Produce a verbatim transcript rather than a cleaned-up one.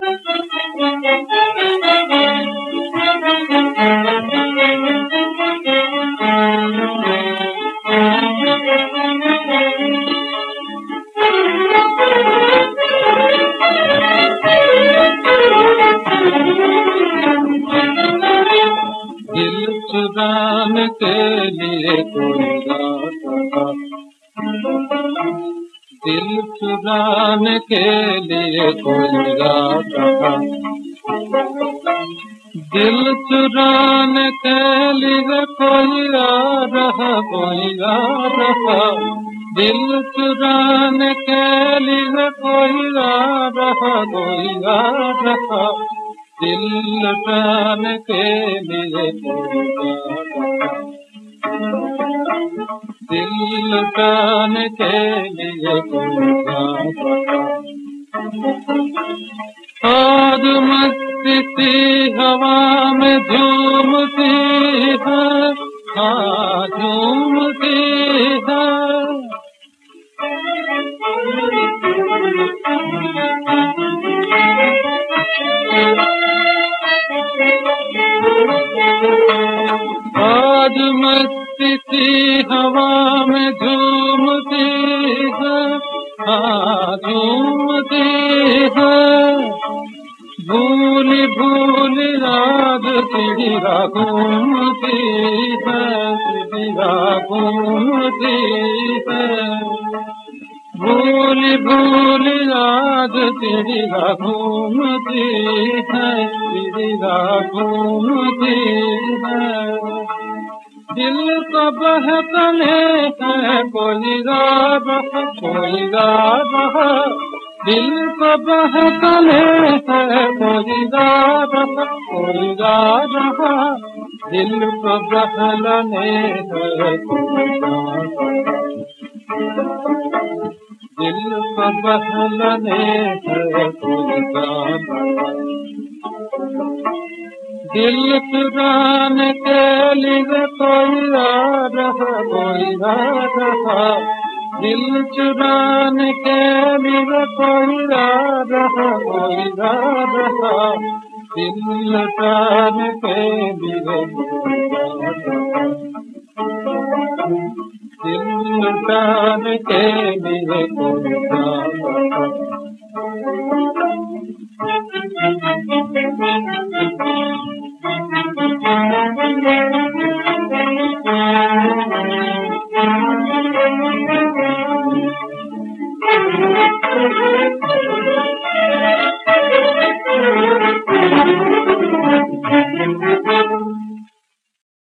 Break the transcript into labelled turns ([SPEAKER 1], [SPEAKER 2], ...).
[SPEAKER 1] दिल चुराने के लिए कोई रात था, दिल चुराने के लिए कोई रात था, दिल चुराने के लिए कोई आ रहा, कोई आ रहा, दिल चुराने के लिए कोई आ रहा, कोई आ रहा, दिल लुटाने के लिए कोई आ रहा, दिल लुटाने के लिए कोई आ रहा। आज मस्ती सी हवा में झूमती है, हाँ झूमती है, आज मस्ती सी हवा में झूमती है, हाँ झूमती है, भूली भूली रात चिड़िया घूमती है, चिड़िया घूमती है, भूली भूली रात चिड़िया घूमती है, चिड़िया घूमती है, दिल को बहकाने है कोई राह, कोई राह, दिल को बहकाने है कोई राह, कोई राह, दिल को बहलाने है कोई राह, दिल को बहलाने है कोई राह, दिल चुराने के लिए कोई आ रहा, कोई आ रहा, दिल चुराने के लिए कोई आ रहा, कोई आ रहा, दिल लुटाने के लिए कोई आ रहा, दिल लुटाने के लिए कोई आ रहा।